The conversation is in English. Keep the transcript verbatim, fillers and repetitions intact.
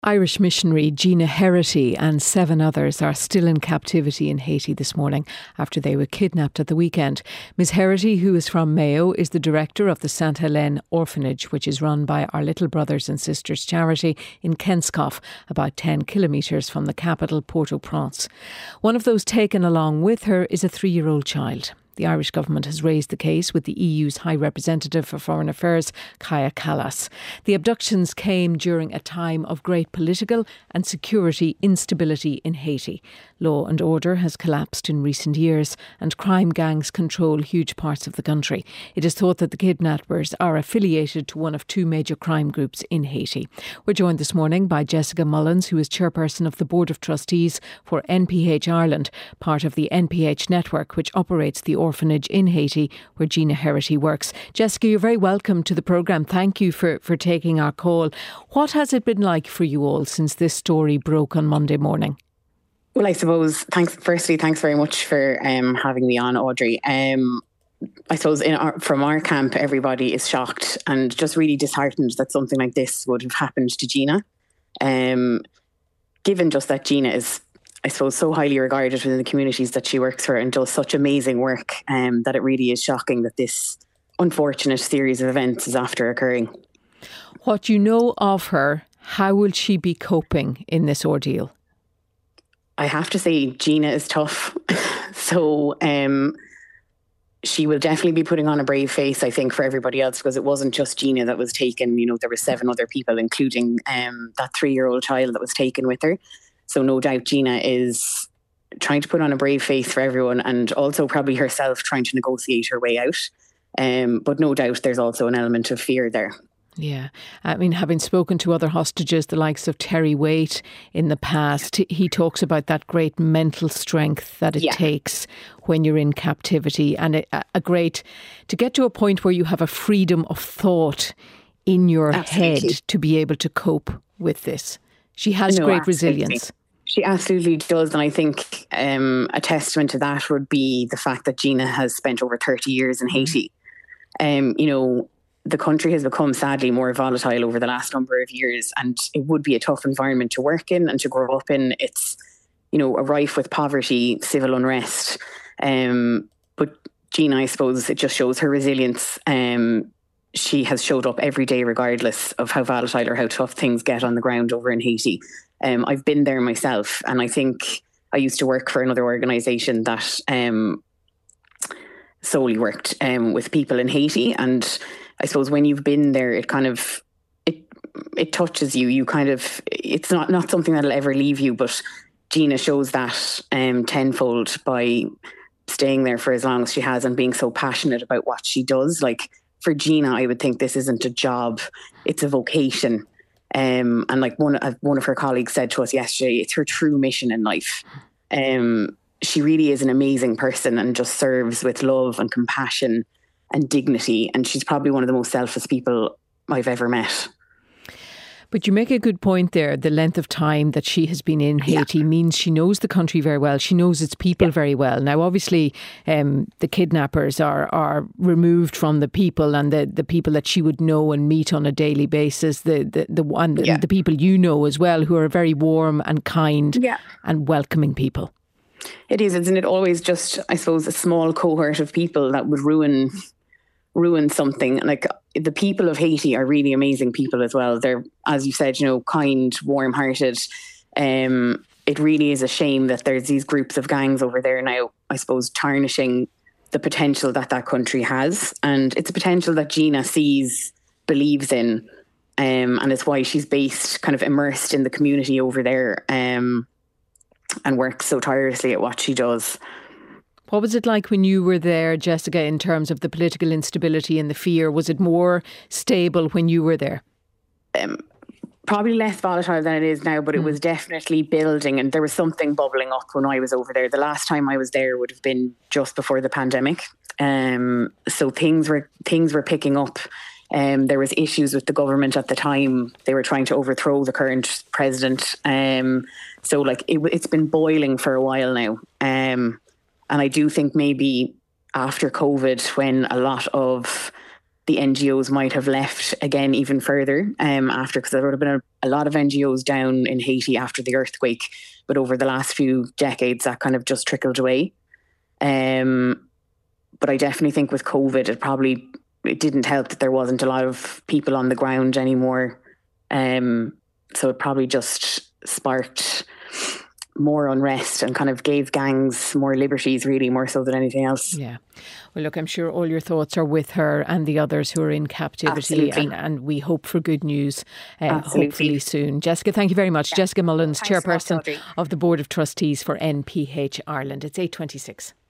Irish missionary Gina Herity and seven others are still in captivity in Haiti this morning after they were kidnapped at the weekend. Miss Herity, who is from Mayo, is the director of the Sainte Helene Orphanage, which is run by Our Little Brothers and Sisters charity in Kenskoff, about ten kilometres from the capital, Port-au-Prince. One of those taken along with her is a three-year-old child. The Irish government has raised the case with the E U's High Representative for Foreign Affairs, Kaja Kallas. The abductions came during a time of great political and security instability in Haiti. Law and order has collapsed in recent years and crime gangs control huge parts of the country. It is thought that the kidnappers are affiliated to one of two major crime groups in Haiti. We're joined this morning by Jessica Mullins, who is chairperson of the Board of Trustees for N P H Ireland, part of the N P H network, which operates the orphanage in Haiti where Gina Herity works. Jessica, you're very welcome to the programme. Thank you for, for taking our call. What has it been like for you all since this story broke on Monday morning? Well, I suppose, thanks. Firstly, thanks very much for um, having me on, Audrey. Um, I suppose in our, from our camp, everybody is shocked and just really disheartened that something like this would have happened to Gina. Um, given just that Gina is, I suppose, so highly regarded within the communities that she works for and does such amazing work, um, that it really is shocking that this unfortunate series of events is after occurring. What you know of her, how will she be coping in this ordeal? I have to say, Gina is tough. so um, she will definitely be putting on a brave face, I think, for everybody else, because it wasn't just Gina that was taken. You know, there were seven other people, including um, that three-year-old child that was taken with her. So no doubt Gina is trying to put on a brave face for everyone, and also probably herself trying to negotiate her way out. Um, but no doubt there's also an element of fear there. Yeah. I mean, having spoken to other hostages, the likes of Terry Waite in the past, he talks about that great mental strength that it yeah. takes when you're in captivity, and a, a great, to get to a point where you have a freedom of thought in your Absolutely. head to be able to cope with this. She has no, great absolutely. resilience. She absolutely does. And I think um, a testament to that would be the fact that Gina has spent over thirty years in Haiti. Um, you know, the country has become sadly more volatile over the last number of years, and it would be a tough environment to work in and to grow up in. It's, you know, rife with poverty, civil unrest. Um, but Gina, I suppose, it just shows her resilience. Um, she has showed up every day, regardless of how volatile or how tough things get on the ground over in Haiti. Um, I've been there myself, and I think I used to work for another organisation that um, solely worked um, with people in Haiti, and I suppose when you've been there, it kind of, it it touches you. You kind of, it's not, not something that'll ever leave you, but Gina shows that um, tenfold by staying there for as long as she has and being so passionate about what she does. Like for Gina, I would think this isn't a job, it's a vocation. Um, and like one, uh, one of her colleagues said to us yesterday, it's her true mission in life. Um, she really is an amazing person and just serves with love and compassion and dignity, and she's probably one of the most selfless people I've ever met. But you make a good point there. The length of time that she has been in Haiti yeah. means she knows the country very well. She knows its people yeah. very well. Now, obviously, um, the kidnappers are are removed from the people and the, the people that she would know and meet on a daily basis. The the the one yeah. the people you know as well, who are very warm and kind yeah. and welcoming people. It is, isn't it? Always just, I suppose, a small cohort of people that would ruin. ruin something. Like the people of Haiti are really amazing people as well. They're, as you said, you know, kind, warm-hearted. Um, it really is a shame that there's these groups of gangs over there now, I suppose, tarnishing the potential that that country has. And it's a potential that Gina sees, believes in, um, and it's why she's based, kind of immersed in the community over there, um, and works so tirelessly at what she does. What was it like when you were there, Jessica, in terms of the political instability and the fear? Was it more stable when you were there? Um, probably less volatile than it is now, but mm. it was definitely building, and there was something bubbling up when I was over there. The last time I was there would have been just before the pandemic. Um, so things were things were picking up. Um, there was issues with the government at the time. They were trying to overthrow the current president. Um, so like it, it's been boiling for a while now. Um, And I do think maybe after COVID, when a lot of the N G Os might have left again even further um, after, because there would have been a, a lot of N G Os down in Haiti after the earthquake, but over the last few decades that kind of just trickled away. Um, but I definitely think with COVID, it probably it didn't help that there wasn't a lot of people on the ground anymore. Um, so it probably just sparked more unrest and kind of gave gangs more liberties, really, more so than anything else. Yeah. Well, look, I'm sure all your thoughts are with her and the others who are in captivity, and, and we hope for good news uh, hopefully soon. Jessica, thank you very much. Yeah. Jessica Mullins, Thanks chairperson of the Board of Trustees for N P H Ireland. It's eight twenty-six.